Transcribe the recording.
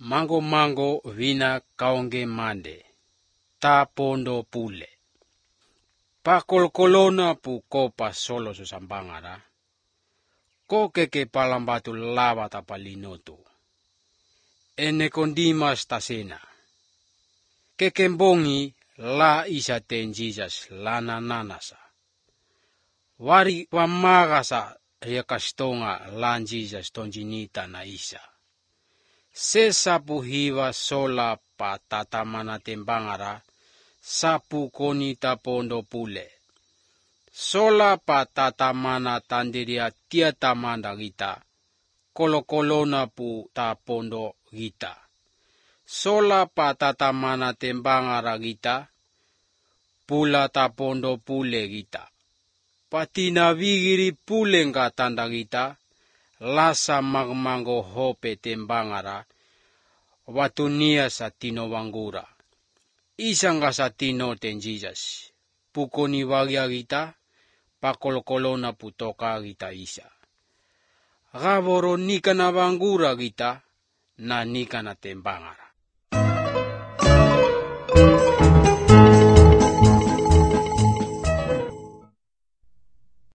mango vina kaonge mande, ta pondo pule. Pakolkolona pu kopa solo susambangara, ko keke palambatu lava tapalinotu. Ene kondimas tasena. Kekembongi la isa ten Jesus lana nanasa. Wari wamagasa ya kastonga lan Jesus tonjinita na isa. Sesapu hiva sola pa tatamana tembangara, sapu konita pondo pule. Sola pa tatamana tandiria tia tamanda gita, kolokolona pu ta pondo gita. Sola pa tatamana tembangara gita, pula ta pondo pule gita. Patina vigiri pulenga tanda gita, lasa magmango hope tembangara, watunia sa tino wangura. Isanga sa tino ten Jesus, pukoni wagya gita, pakolokolona putoka gita isa. Gavoro nika na wangura gita, na nika na tembangara.